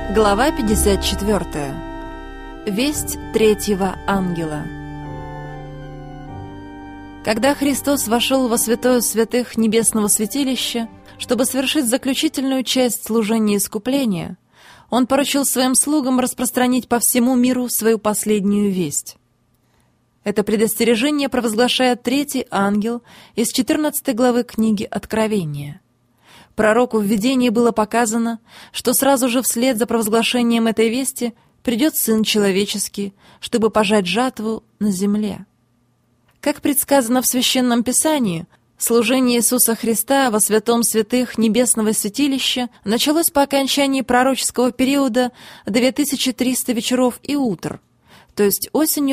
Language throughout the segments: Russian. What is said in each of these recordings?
Глава 54. Весть третьего ангела. Когда Христос вошел во святое святых небесного святилища, чтобы совершить заключительную часть служения искупления, Он поручил своим слугам распространить по всему миру свою последнюю весть. Это предостережение провозглашает третий ангел из 14 главы книги Откровения. Пророку в видении было показано, что сразу же вслед за провозглашением этой вести придет Сын Человеческий, чтобы пожать жатву на земле. Как предсказано в Священном Писании, служение Иисуса Христа во святом святых небесного святилища началось по окончании пророческого периода 2300 вечеров и утр, то есть осенью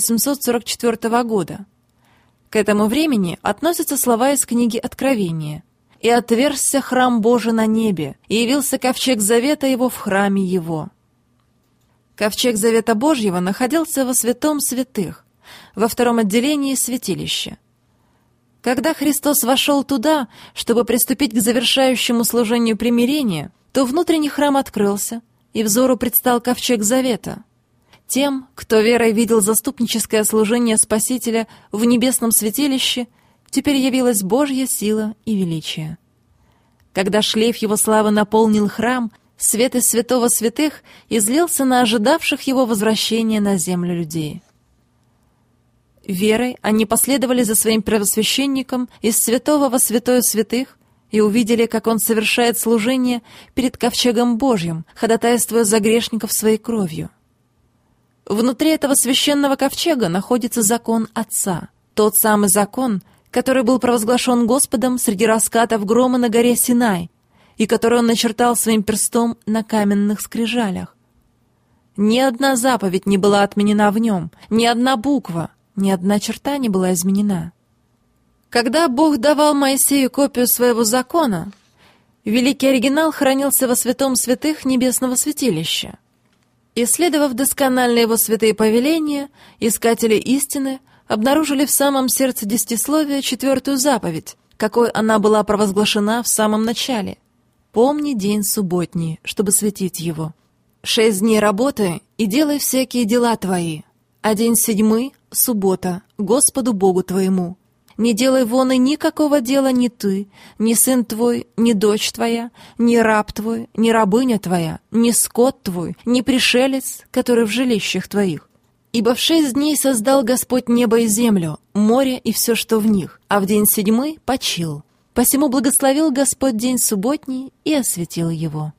1844 года. К этому времени относятся слова из книги Откровения: «И отверзся храм Божий на небе, и явился ковчег завета его в храме его». Ковчег завета Божьего находился во святом святых, во втором отделении святилища. Когда Христос вошел туда, чтобы приступить к завершающему служению примирения, то внутренний храм открылся, и взору предстал ковчег завета. Тем, кто верой видел заступническое служение Спасителя в небесном святилище, теперь явилась Божья сила и величие. Когда шлейф Его славы наполнил храм, свет из святого святых излился на ожидавших Его возвращения на землю людей. Верой они последовали за своим первосвященником из святого во святое святых и увидели, как он совершает служение перед ковчегом Божьим, ходатайствуя за грешников своей кровью. Внутри этого священного ковчега находится закон Отца, тот самый закон, который был провозглашен Господом среди раскатов грома на горе Синай, и который Он начертал своим перстом на каменных скрижалях. Ни одна заповедь не была отменена в нем, ни одна буква, ни одна черта не была изменена. Когда Бог давал Моисею копию своего закона, великий оригинал хранился во святом святых небесного святилища. Исследовав досконально его святые повеления, искатели истины обнаружили в самом сердце десятисловия четвертую заповедь, какой она была провозглашена в самом начале: «Помни день субботний, чтобы светить его. 6 дней работай и делай всякие дела твои, а день седьмый — суббота, Господу Богу твоему. Не делай вон и никакого дела ни ты, ни сын твой, ни дочь твоя, ни раб твой, ни рабыня твоя, ни скот твой, ни пришелец, который в жилищах твоих. Ибо в 6 дней создал Господь небо и землю, море и все, что в них, а в день седьмой почил. Посему благословил Господь день субботний и осветил его».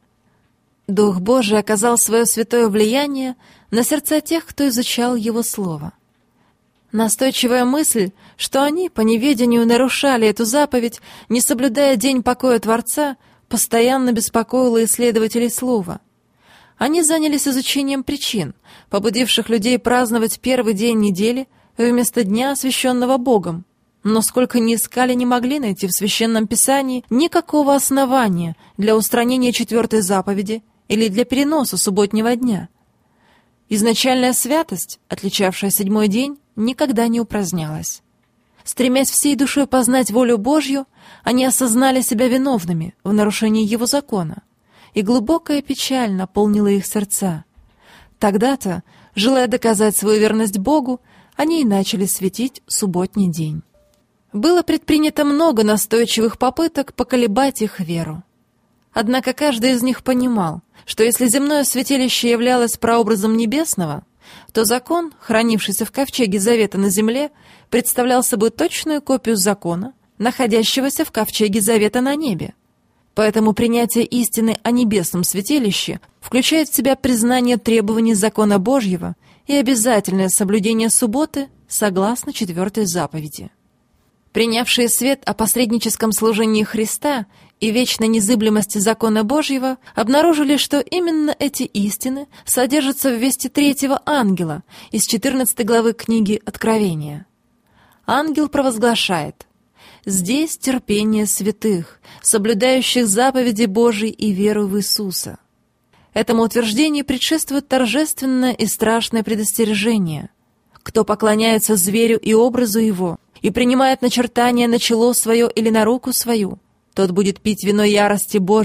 Дух Божий оказал свое святое влияние на сердца тех, кто изучал Его Слово. Настойчивая мысль, что они по неведению нарушали эту заповедь, не соблюдая день покоя Творца, постоянно беспокоила исследователей Слова. Они занялись изучением причин, побудивших людей праздновать первый день недели вместо дня, освященного Богом. Но сколько ни искали, не могли найти в Священном Писании никакого основания для устранения четвертой заповеди или для переноса субботнего дня. Изначальная святость, отличавшая седьмой день, никогда не упразднялась. Стремясь всей душой познать волю Божью, они осознали себя виновными в нарушении Его закона, и глубокая печаль наполнила их сердца. Тогда-то, желая доказать свою верность Богу, они и начали светить субботний день. Было предпринято много настойчивых попыток поколебать их веру. Однако каждый из них понимал, что если земное святилище являлось прообразом небесного, то закон, хранившийся в ковчеге завета на земле, представлял собой точную копию закона, находящегося в ковчеге завета на небе. Поэтому принятие истины о небесном святилище включает в себя признание требований закона Божьего и обязательное соблюдение субботы согласно 4 заповеди. Принявшие свет о посредническом служении Христа и вечной незыблемости закона Божьего обнаружили, что именно эти истины содержатся в вести третьего ангела из 14 главы книги Откровения. Ангел провозглашает: «Здесь терпение святых, соблюдающих заповеди Божьи и веру в Иисуса». Этому утверждению предшествует торжественное и страшное предостережение. Кто поклоняется зверю и образу его и принимает начертание на чело свое или на руку свою, тот будет пить вино ярости Божьей,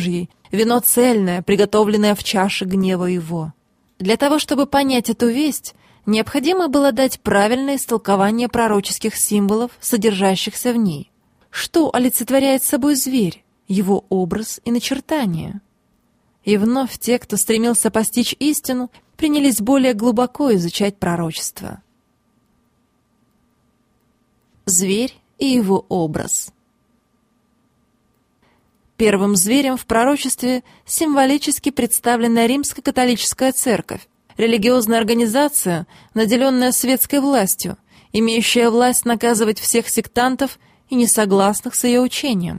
вино цельное, приготовленное в чаше гнева его. Для того, чтобы понять эту весть, необходимо было дать правильное истолкование пророческих символов, содержащихся в ней. Что олицетворяет собой зверь, его образ и начертания? И вновь те, кто стремился постичь истину, принялись более глубоко изучать пророчество. Зверь и его образ. Первым зверем в пророчестве символически представлена Римско-католическая церковь, религиозная организация, наделенная светской властью, имеющая власть наказывать всех сектантов и несогласных с ее учением.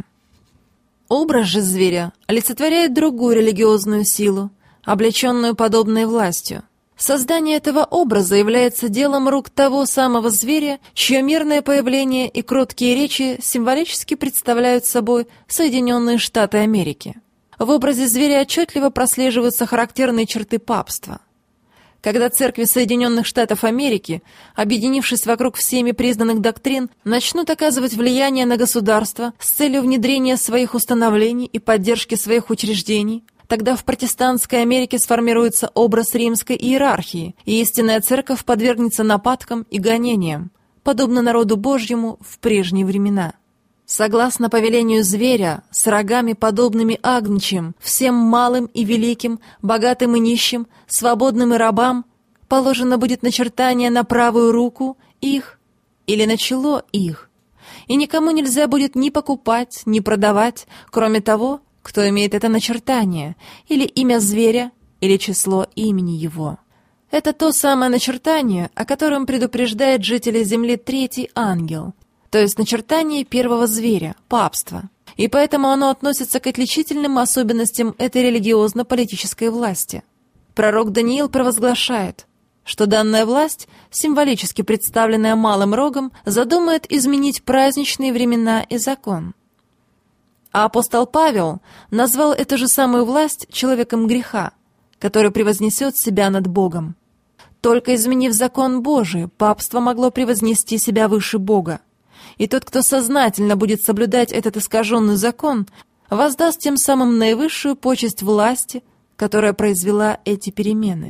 Образ же зверя олицетворяет другую религиозную силу, облеченную подобной властью. Создание этого образа является делом рук того самого зверя, чье мирное появление и кроткие речи символически представляют собой Соединенные Штаты Америки. В образе зверя отчетливо прослеживаются характерные черты папства. Когда церкви Соединенных Штатов Америки, объединившись вокруг всеми признанных доктрин, начнут оказывать влияние на государство с целью внедрения своих установлений и поддержки своих учреждений, тогда в протестантской Америке сформируется образ римской иерархии, и истинная церковь подвергнется нападкам и гонениям, подобно народу Божьему в прежние времена. Согласно повелению зверя, с рогами, подобными агнчим, всем малым и великим, богатым и нищим, свободным и рабам, положено будет начертание на правую руку их или на чело их, и никому нельзя будет ни покупать, ни продавать, кроме того, кто имеет это начертание, или имя зверя, или число имени его. Это то самое начертание, о котором предупреждает жителей земли третий ангел, то есть начертание первого зверя, папства, и поэтому оно относится к отличительным особенностям этой религиозно-политической власти. Пророк Даниил провозглашает, что данная власть, символически представленная малым рогом, задумает изменить праздничные времена и закон. А апостол Павел назвал эту же самую власть человеком греха, который превознесет себя над Богом. Только изменив закон Божий, папство могло превознести себя выше Бога. И тот, кто сознательно будет соблюдать этот искаженный закон, воздаст тем самым наивысшую почесть власти, которая произвела эти перемены.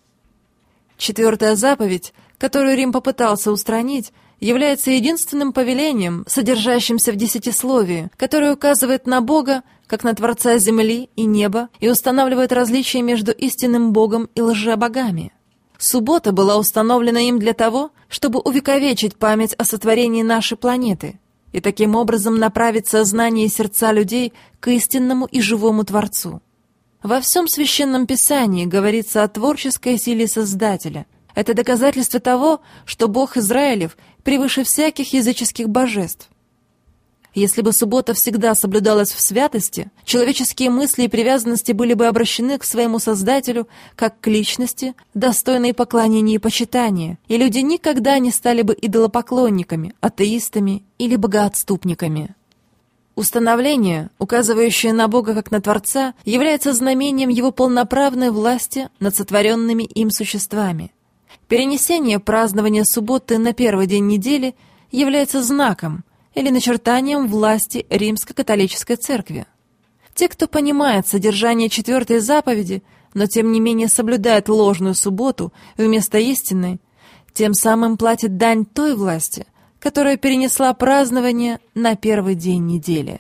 Четвертая заповедь, которую Рим попытался устранить, является единственным повелением, содержащимся в десятисловии, которое указывает на Бога, как на Творца земли и неба, и устанавливает различия между истинным Богом и лжебогами. Суббота была установлена им для того, чтобы увековечить память о сотворении нашей планеты и таким образом направить сознание и сердца людей к истинному и живому Творцу. Во всем Священном Писании говорится о творческой силе Создателя. Это доказательство того, что Бог Израилев превыше всяких языческих божеств. Если бы суббота всегда соблюдалась в святости, человеческие мысли и привязанности были бы обращены к своему Создателю как к личности, достойной поклонения и почитания, и люди никогда не стали бы идолопоклонниками, атеистами или богоотступниками. Установление, указывающее на Бога как на Творца, является знамением Его полноправной власти над сотворенными им существами. Перенесение празднования субботы на первый день недели является знаком или начертанием власти Римско-католической церкви. Те, кто понимает содержание четвертой заповеди, но тем не менее соблюдает ложную субботу вместо истинной, тем самым платит дань той власти, которая перенесла празднование на первый день недели.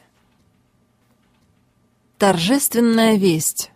Торжественная весть.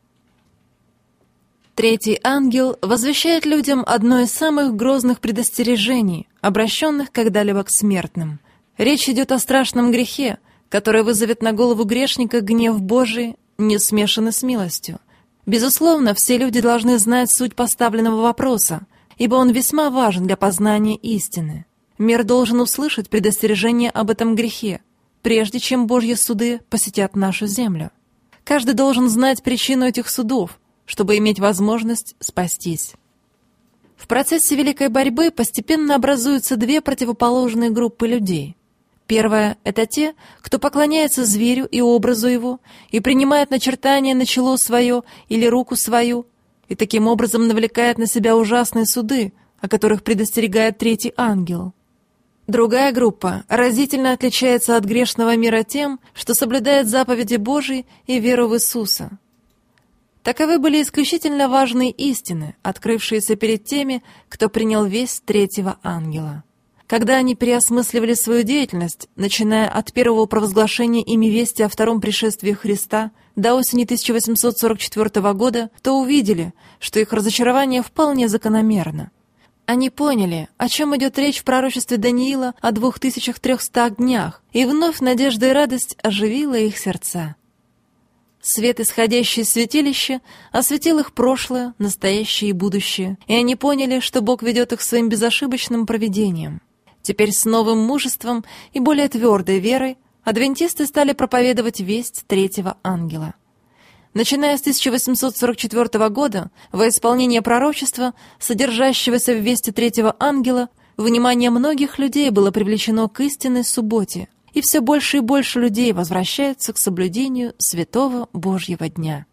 Третий ангел возвещает людям одно из самых грозных предостережений, обращенных когда-либо к смертным. Речь идет о страшном грехе, который вызовет на голову грешника гнев Божий, не смешанный с милостью. Безусловно, все люди должны знать суть поставленного вопроса, ибо он весьма важен для познания истины. Мир должен услышать предостережение об этом грехе, прежде чем Божьи суды посетят нашу землю. Каждый должен знать причину этих судов, чтобы иметь возможность спастись. В процессе великой борьбы постепенно образуются две противоположные группы людей. Первая — это те, кто поклоняется зверю и образу его и принимает начертание на чело свое или руку свою, и таким образом навлекает на себя ужасные суды, о которых предостерегает третий ангел. Другая группа разительно отличается от грешного мира тем, что соблюдает заповеди Божьи и веру в Иисуса. Таковы были исключительно важные истины, открывшиеся перед теми, кто принял весть третьего ангела. Когда они переосмысливали свою деятельность, начиная от первого провозглашения ими вести о втором пришествии Христа до осени 1844 года, то увидели, что их разочарование вполне закономерно. Они поняли, о чем идет речь в пророчестве Даниила о 2300 днях, и вновь надежда и радость оживила их сердца. Свет, исходящий из святилища, осветил их прошлое, настоящее и будущее, и они поняли, что Бог ведет их своим безошибочным провидением. Теперь с новым мужеством и более твердой верой адвентисты стали проповедовать весть третьего ангела. Начиная с 1844 года, во исполнение пророчества, содержащегося в вести третьего ангела, внимание многих людей было привлечено к истинной субботе, и все больше и больше людей возвращаются к соблюдению Святого Божьего дня.